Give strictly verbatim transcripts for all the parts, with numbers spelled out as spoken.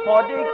Hare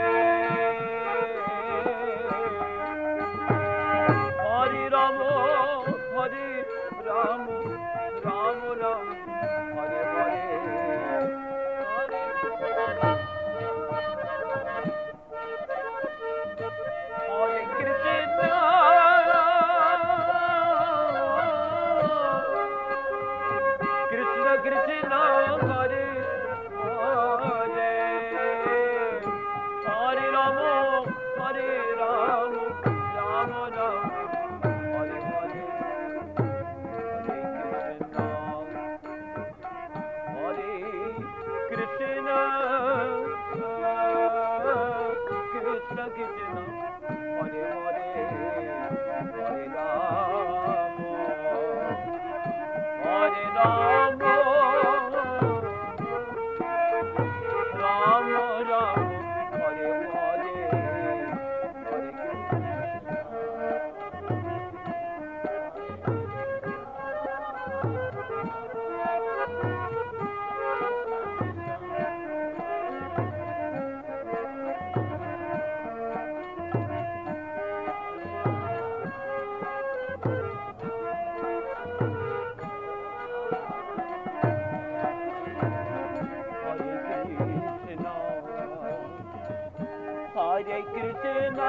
Ramo Rama Rama Rama Hare Hare Hare Hare Krishna,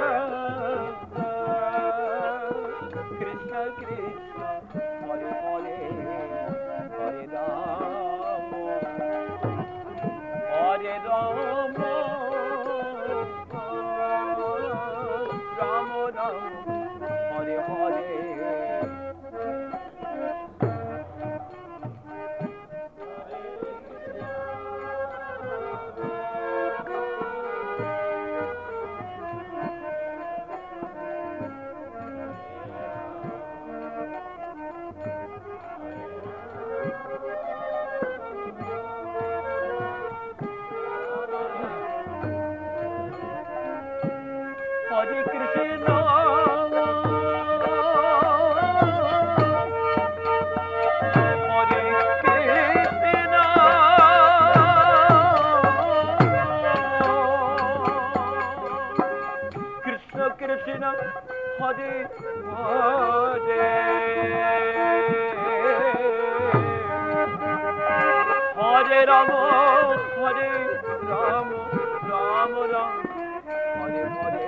Krishna Krishna, Hare Hare, Hare Rama, Hare Rama, Rama Rama, Hare Hare. Hare Krishna, Hare Krishna, Krishna Krishna, Hare Hare, Hare Rama, Hare Rama, Rama Rama, Hare Hare.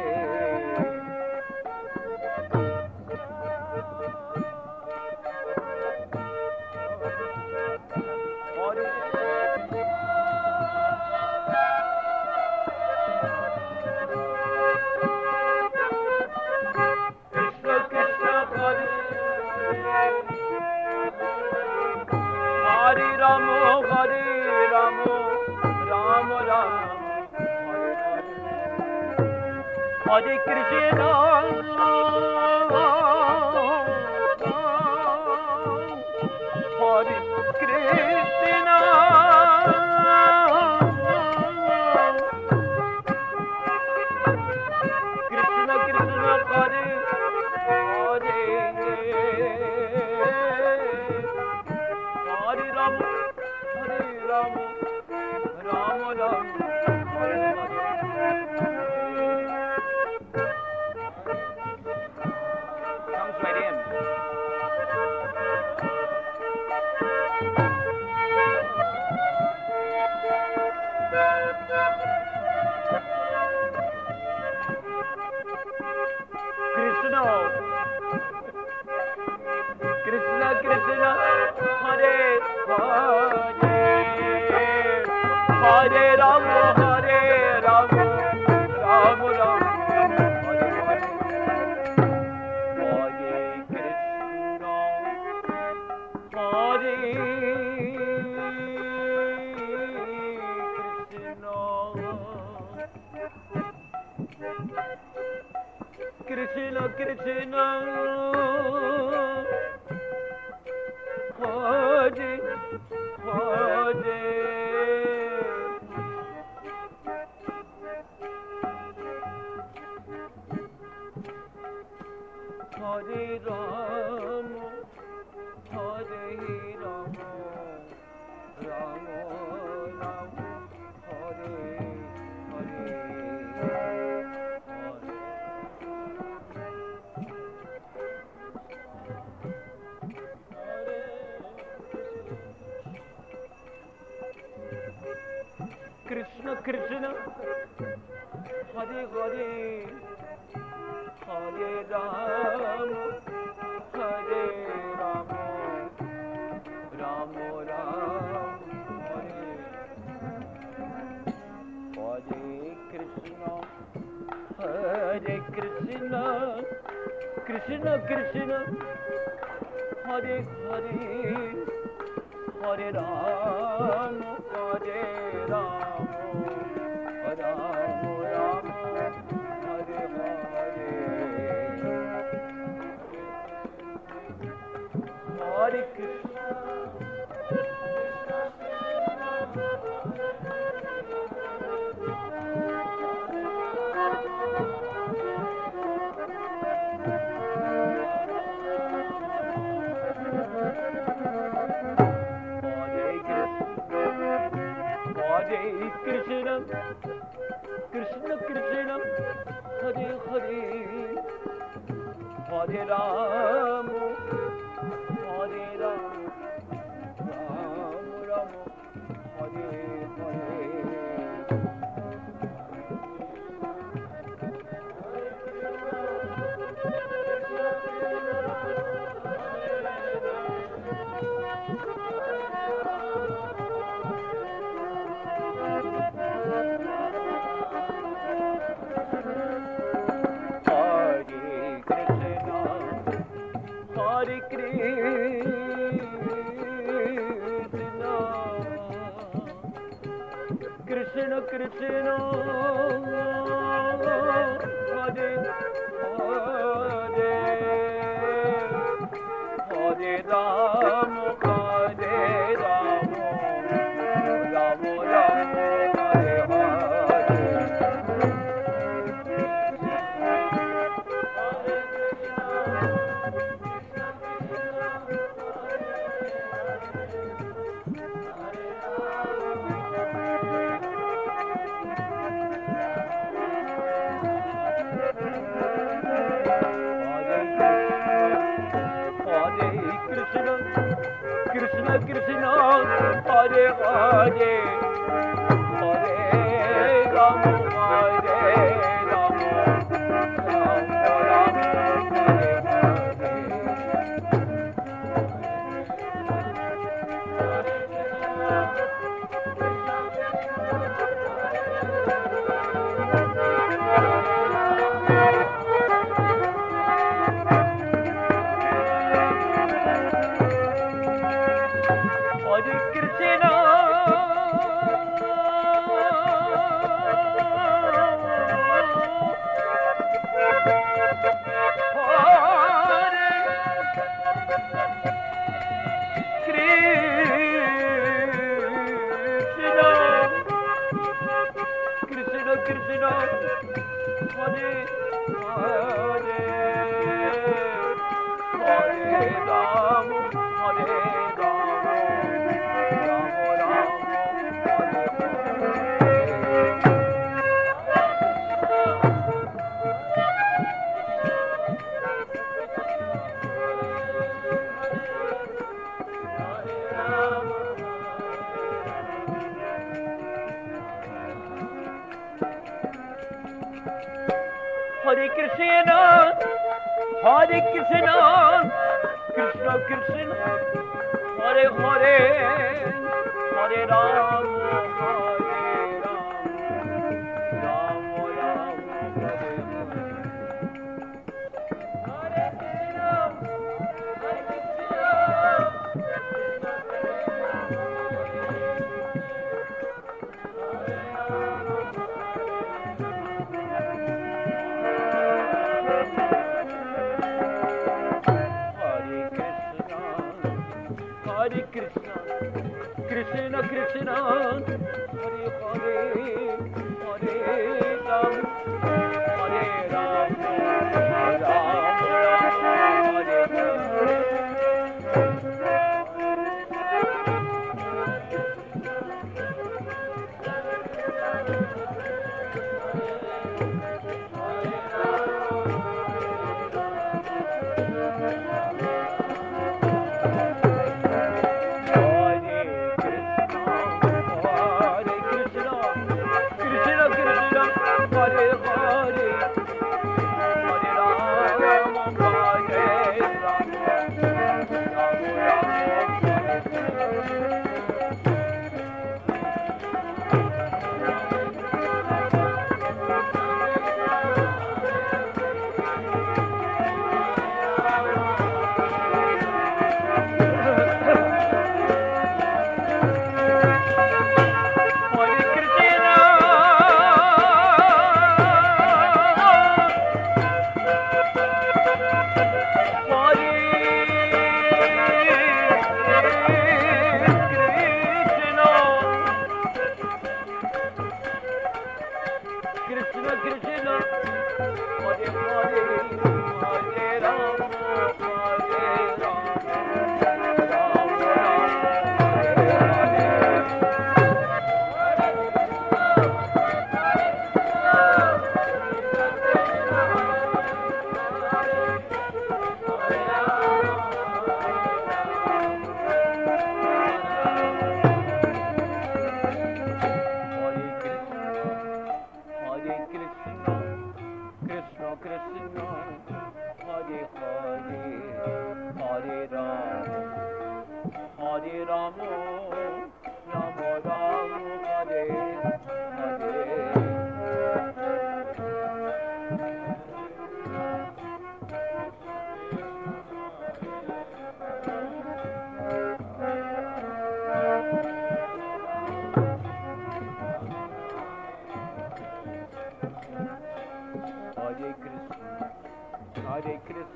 Hare Rama, Hare Rama, Rama Rama, Hare Hare. Hare Krishna, Hare Krishna, Krishna Krishna, Hare Hare, Hare Rama, Hare Rama, Rama Rama, Hare Hare. Comes right in. Krishna, Krishna Krishna, Hare Hare, Hare Rama, Hare Rama, Rama Rama, Hare Hare. Hare Krishna, Hare Krishna, Krishna Krishna, Hare Hare, Hare Rama, Hare Rama, Rama Rama, Hare Hare. Krishna Krishna, Hare Hare, Hare Rama, Hare Rama, Rama Rama, Hare Hare Krishna, Hare Krishna, Krishna Krishna, Hare Hare, Hare Rama, Hare Rama, Rama Rama, Hare Hare. Hare Krishna. Hare Ram, Hare Ram, Ram Ram, Hare Hare. Krishna Krishna Hare Hare Hare Ram Hare Ram Ram Ram Hare Hare Krishna Krishna Hare Hare Hare Ram Hare Ram Ram Ram Hare Hare Krishna Krishna Hare Hare Hare Ram Hare Ram Ram Ram Hare Hare Krishna, Hare Krishna, Krishna Krishna, Hare Hare, Hare Ram, Hare Ram, Ram Ram, Hare Hare. Hare Krishna, Hare Krishna, Hare Krishna, Krishna Krishna, Hare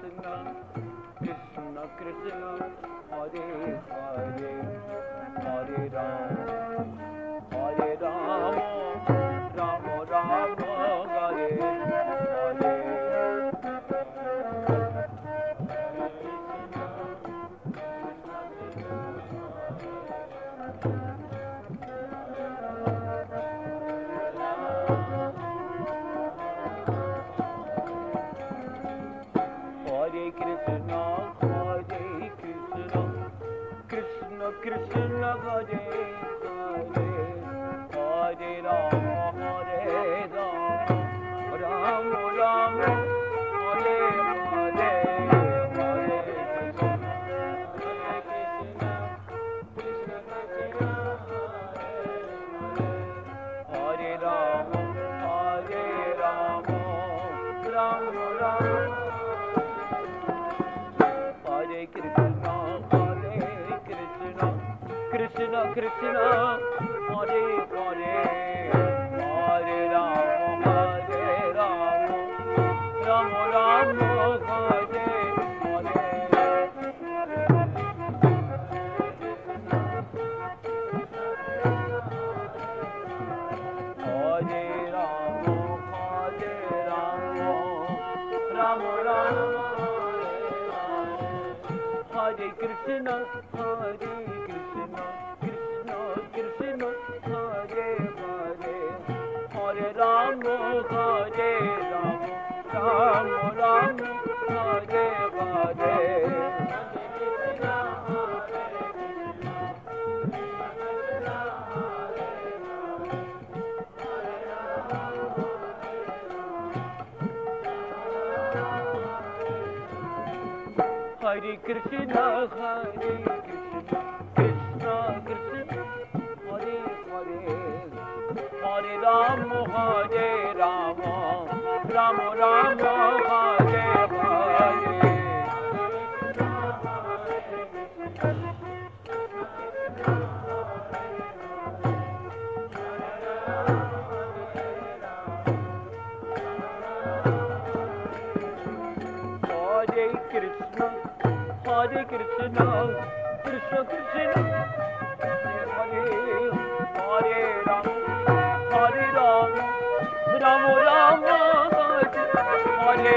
Krishna, Krishna Krishna, Hare Hare, Hare Ram, Hare Ram, Ram Ram, Hare Hare. Hare Krishna, Hare Krishna, Krishna Krishna, Hare Hare, Hare Ram, Hare Ram, Ram Ram, Hare Hare, Hare Krishna, Hare Krishna, Krishna Krishna, Hare Ram, Hare Ram, Ram Ram. Hare Krishna, Hare Krishna, Krishna Krishna, Hare Hare, Hare Ram, Hare Ram, Ram Ram, Hare Hare. Hare Ram, Hare Ram, Ram Ram. Hare Krishna, Hare Krishna, Krishna Krishna, Hare Hare, Hare Rama, Hare Rama, Rama Rama, Hare Hare. Hare Krishna, Hare Krishna, Krishna Krishna, Hare Hare, Hare Rama, Hare Rama, Rama Rama, Hare Hare. Hare Krishna, Hare Krishna, Krishna Krishna, Hare Hare, Ram, Hare Ram, Ram Ram, Hare Hare.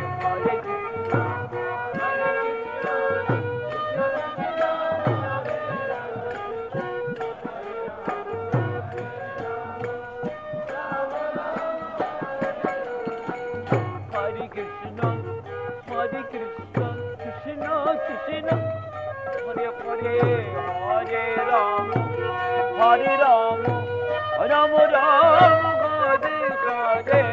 Hare Krishna, Hare Krishna, Krishna Krishna, Hare Hare, Hare Ram, Hare Ram, Ram Ram, Hare Hare.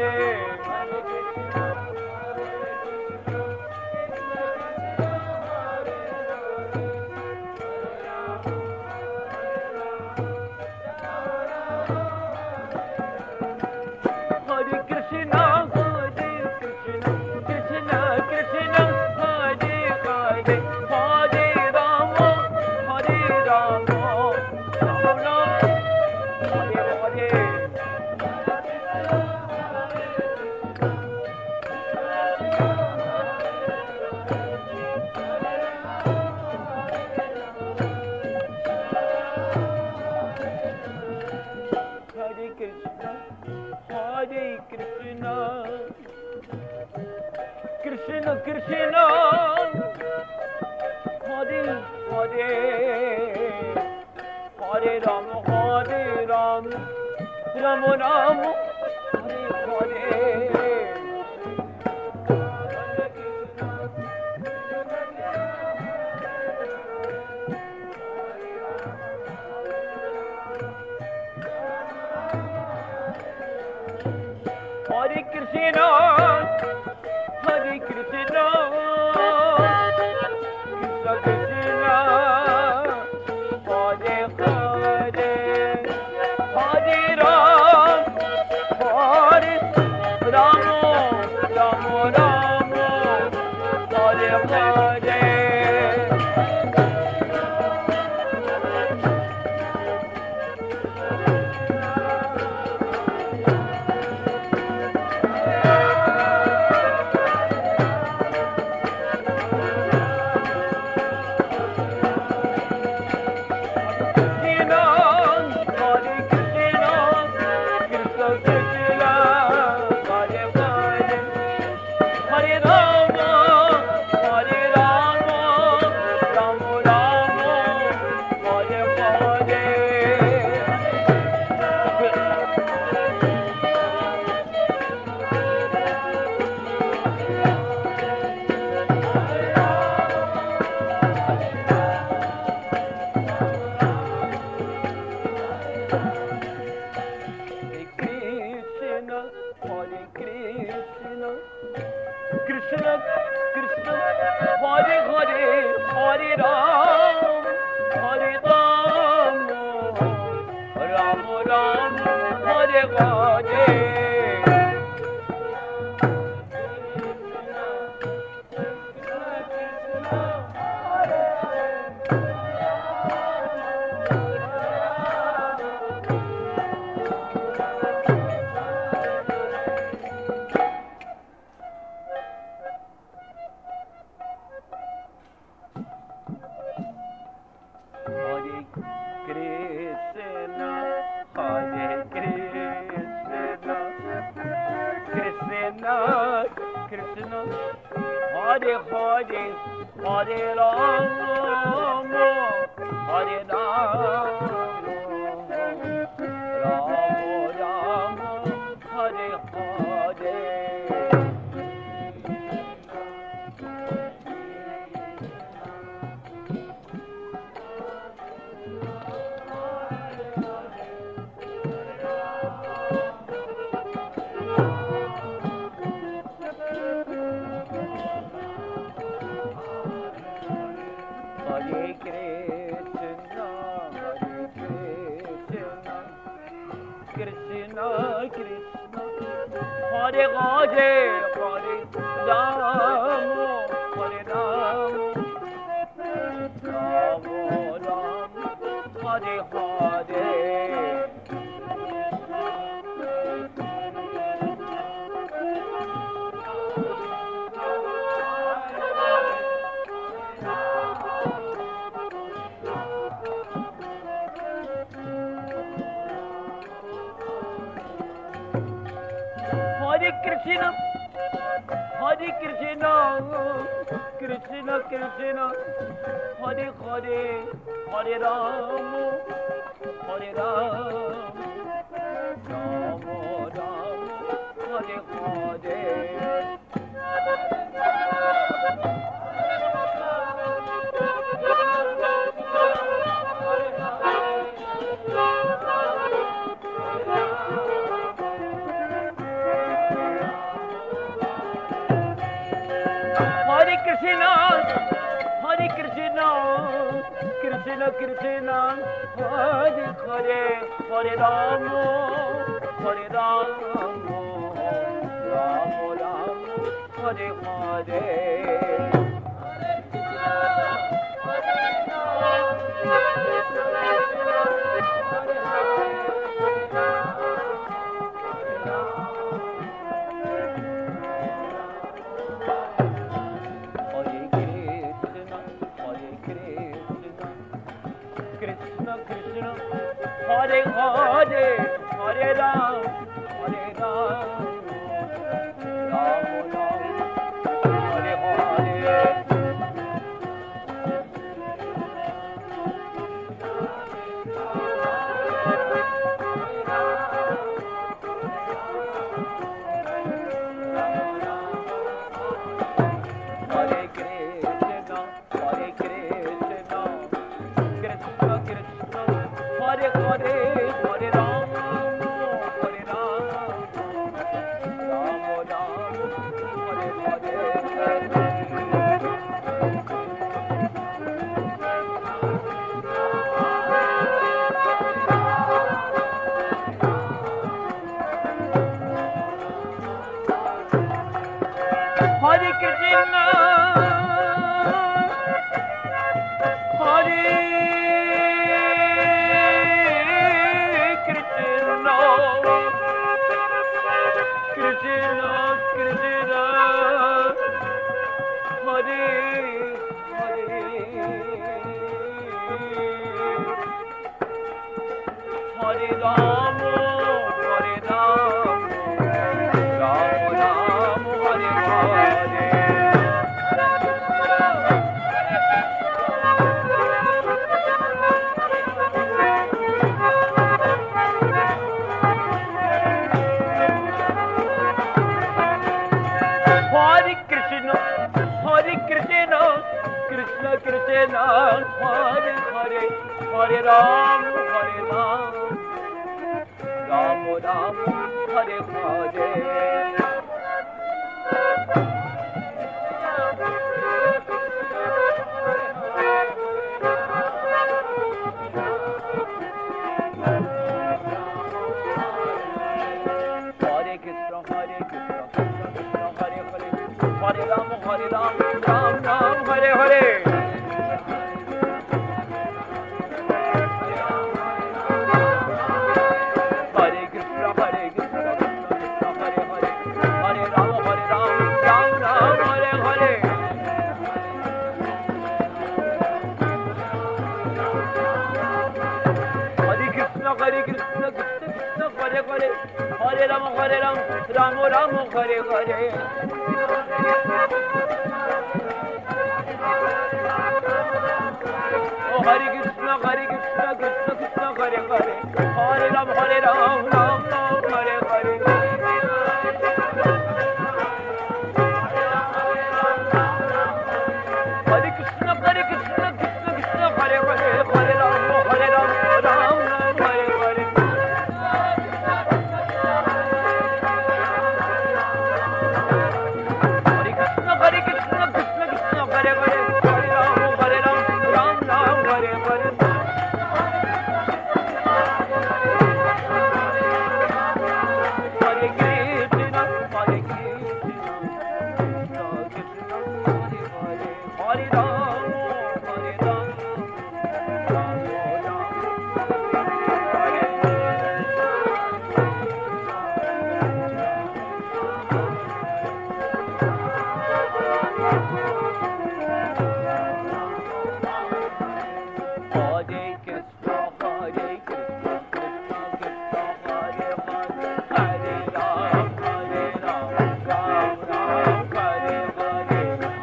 Hare Krishna, Hare Krishna, Krishna Krishna, Hare Hare, Hare Rama, Hare Rama, Rama Rama, Hare Hare. Hare Krishna, Hare Krishna, Krishna Krishna, Hare Hare, Hare Rama, Hare Rama, Rama Rama, Hare Hare. Hare Krishna, Hare Krishna, Krishna Krishna, Hare Hare, Hare Ram, Hare Rama, Rama Rama, Hare Hare. Hare Hare, Hare Ram, Hare Ram, Ram Ram, Hare Hare. Krishna, Hare Hare, Hare Ram, Hare Ram, Ram Ram, Hare Hare. Hare Krishna, Krishna Krishna, Hare Hare, Hare Ram, Hare Ram, Ram Ram, Hare Hare. Hare Krishna, Hare Krishna, Krishna Krishna, Hare Hare, Hare Ram, Hare Ram, Ram Ram, Hare Hare. Hare Krishna, Hare Krishna, Krishna Krishna, Hare Hare, Hare Ram, Hare Ram, Ram Ram, Hare Hare. Hare Hare, Hare Ram, Hare Ram, Ram Ram, Hare Hare. Hare Krishna, Hare Krishna, Krishna Krishna, Hare Hare, Hare Ram, Hare Ram, Ram Ram, Hare Hare. Hare Krishna, Hare Krishna, Krishna Krishna, Hare Hare, Hare Ram, Hare Ram, Ram Ram, Hare Hare. Hare Krishna, Hare Krishna, Krishna Krishna, Hare Hare, Hare Ram, Hare Ram, Ram Ram, Hare Hare. Hare Ram, Ram Ram Hare Hare. Oh Hare Krishna, Hare Krishna, Krishna Krishna, Hare Hare. Hare Ram, Hare Ram, Ram Ram, Hare Hare. Hare Krishna, Hare Krishna, Krishna Krishna, Hare Hare. Hare Ram, Hare Ram, Ram Ram, Hare Hare. Hare Krishna, Hare Krishna, Krishna Krishna, Hare Hare. Hare Ram, Hare Ram, Ram Ram, Hare Hare. Hare Krishna, Hare Krishna, Krishna Krishna, Hare Hare. Hare Ram, Hare Ram, Ram Ram, Hare Hare Krishna, Hare Krishna, Krishna Krishna, Hare Hare. Hare Ram, Hare Ram, Ram Ram, Hare Hare.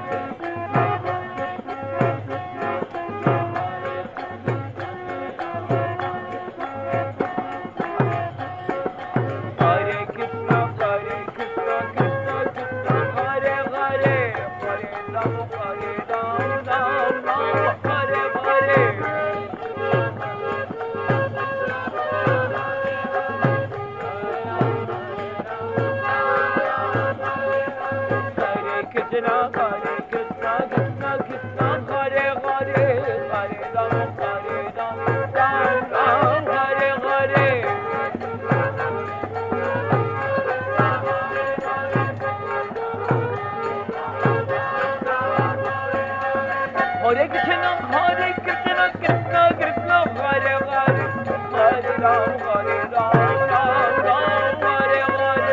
Hare Krishna, Hare Krishna, Krishna Krishna, Hare Hare. Hare Ram, Hare Ram, Ram Ram, Hare Hare. Hare Krishna, Hare Krishna, Krishna Krishna, Hare Hare. Hare Ram, Hare Ram, Ram Ram, Hare Hare. Hare Krishna, Hare Krishna, Krishna Krishna, Hare Hare. Hare Ram, Hare Ram, Ram Ram, Hare Hare.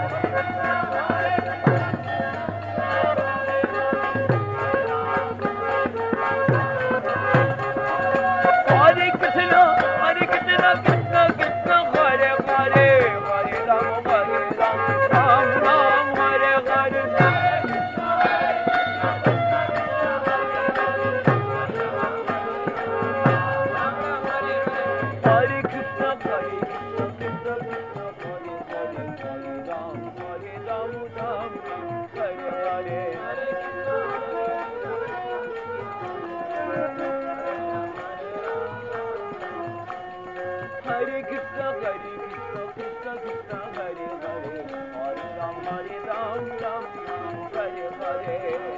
Hare Krishna, Hare Krishna, Krishna Krishna, Hare Hare. Hare Ram, Hare Ram, Ram Ram, Hare Hare. Hare Krishna, Hare Krishna, Krishna Krishna, Hare Hare. Hare Ram, Hare Ram, Ram Ram, Hare Hare. Hare Krishna, Hare Krishna, Krishna Krishna, Hare Hare. Hare Ram, Hare Ram, Ram Ram, Hare Hare.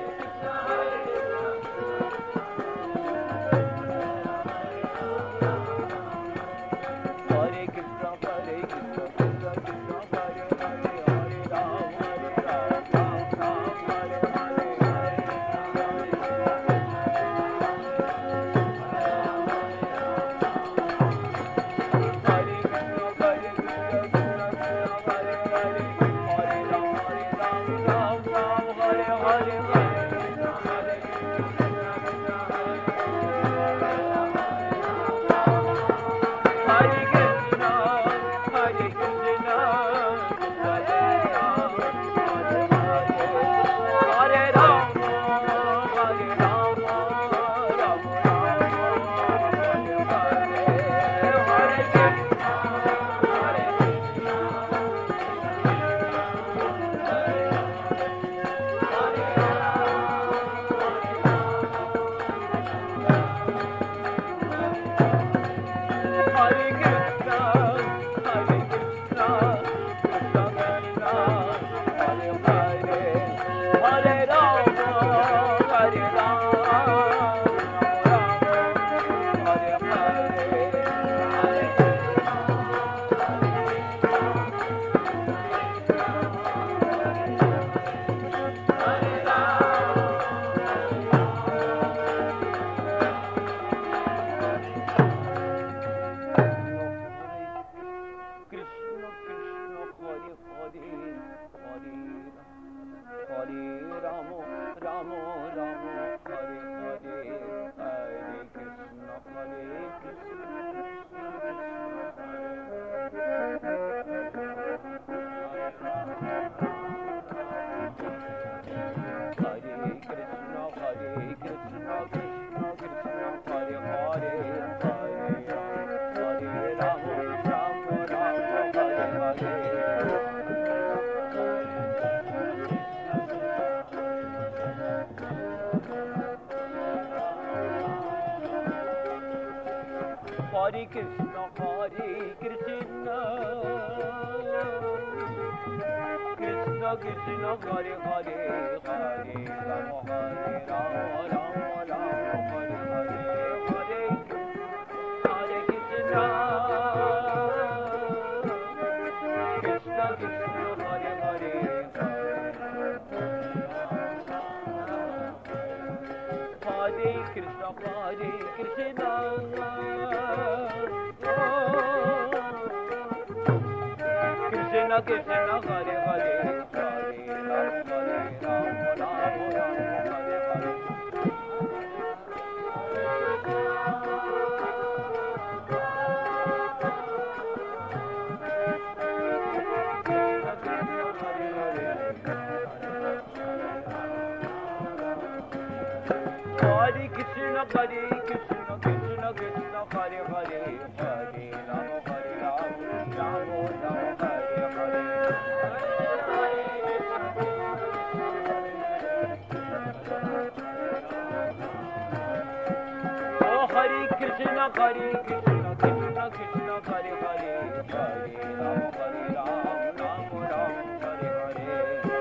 Hare Krishna, Hare Krishna, Krishna Krishna, Hare Hare. Hare Ram, Hare Ram, Ram Ram, Hare Hare. Hare Krishna, Hare Krishna, Krishna Krishna, Hare Hare. Hare Ram, Hare Ram, Ram Ram, Hare Hare. Hare Krishna, Hare Krishna, Hare Ram, Hare Hare. Hare Ram, Hare Ram, Ram Ram, Hare Hare. Hare Krishna, Hare Krishna, Hare Krishna, Hare Krishna, Krishna Krishna, Hare Hare. Hare Ram, Hare Ram, Ram Ram, Hare Hare. Krishna Krishna, Hare Hare, Hare Hare Rama, Rama Rama, Hare Hare. Hare Krishna, Hare Krishna, Krishna Krishna, Hare Hare. Hare Krishna, Hare Krishna, Krishna Krishna, Hare Hare, Hare Rama, Hare Rama, Rama Rama, Hare Hare, Hare Hare Krishna, Krishna Krishna, Hare Hare, Hare Krishna, Hare Krishna, Krishna Krishna, Hare Hare, Hare Rama, Hare Rama, Rama Rama, Hare Hare. Hare Krishna, Hare Krishna, Krishna Krishna, Hare Hare, Hare Rama, Hare Rama, Rama Rama, Hare Hare. Oh Hare Krishna, Hare Krishna, Krishna Krishna, Hare Hare, Hare Rama, Hare Rama, Rama Rama, Hare Hare.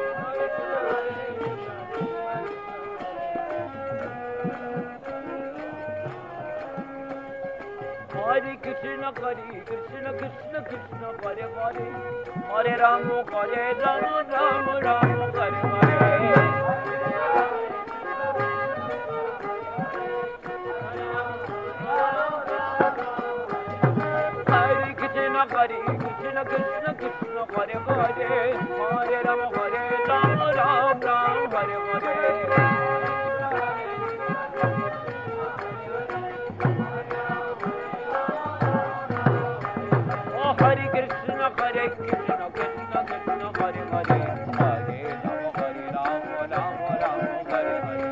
Hare Krishna, Hare Krishna, Krishna Krishna, Hare Hare, Hare Rama, Hare Rama, Rama Rama, Hare Hare. Hare Krishna, Hare Krishna, Krishna Krishna, Hare Hare, Hare Rama, Hare Rama, Rama Rama, Hare Hare. Hare Krishna, Hare Krishna, Krishna Krishna, Hare Hare, Hare Rama, Hare Rama, Rama Rama, Hare Hare.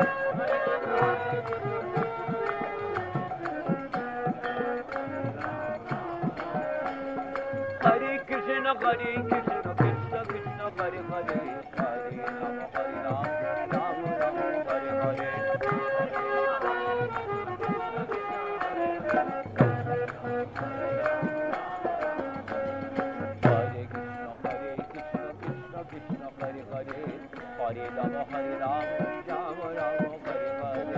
Hare Krishna, Hare Krishna, Krishna Krishna, Hare Hare, Hare Rama, Hare Rama, Rama Rama, Hare Hare. Hare Rama, Hare Rama, Rama Rama, Hare Hare.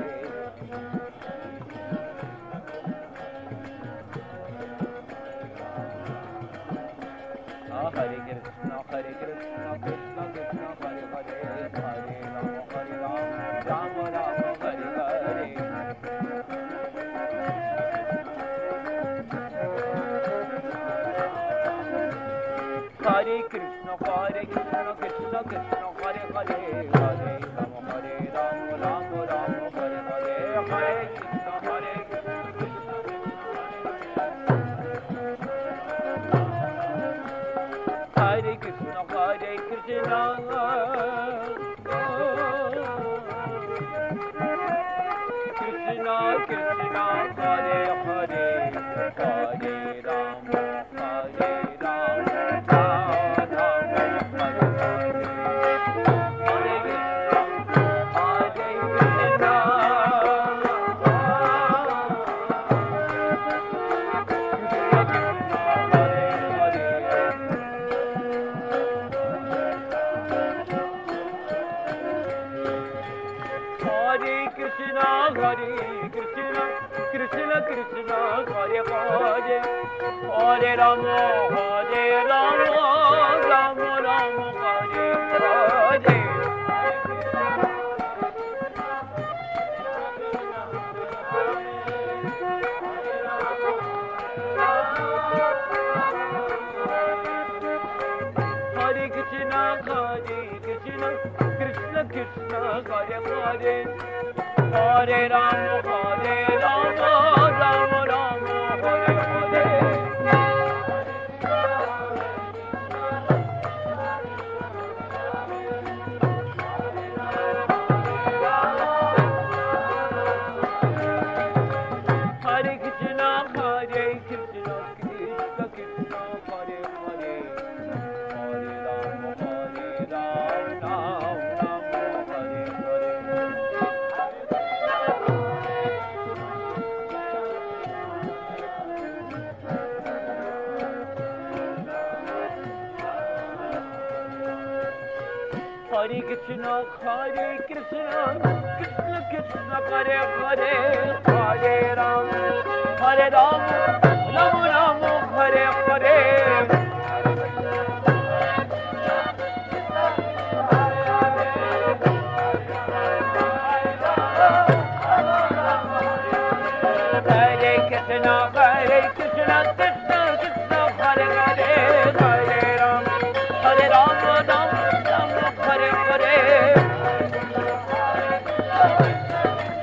Hare Krishna, Hare Krishna, Krishna Krishna, Hare Hare, Hare Rama, Hare Rama, Rama Rama, Hare Hare. Hare Krishna, Hare Krishna, Krishna Krishna, Hare Hare, Hare Rama, Hare Rama, Rama Rama, Hare Hare. Hare Krishna, Hare Krishna, Hare Krishna, Hare Krishna, Krishna Krishna, Hare Hare, Hare Rama, Hare Rama, Rama Rama, Hare Hare. Hare Krishna, Hare Krishna, Hare Krishna, Krishna Krishna, Hare Hare, Hare Rama, Hare Rama, Rama Rama, Hare Hare. Hare Krishna, Hare Krishna, Krishna Krishna, Hare Hare, Hare Rama, Hare Rama, Rama Rama, Hare Hare. Hare Krishna, Hare Krishna, Krishna Krishna, Hare Hare, Hare Rama, Hare Rama, Rama Rama, Hare Hare. Krishna, Hare Krishna, Krishna Krishna, Hare Hare, Hare Ram, Hare Ram, Ram Ram, Hare Hare. Hare Krishna, Hare Krishna, Krishna Krishna, Hare Hare, Hare Ram, Hare Ram, Ram Ram, Hare Hare.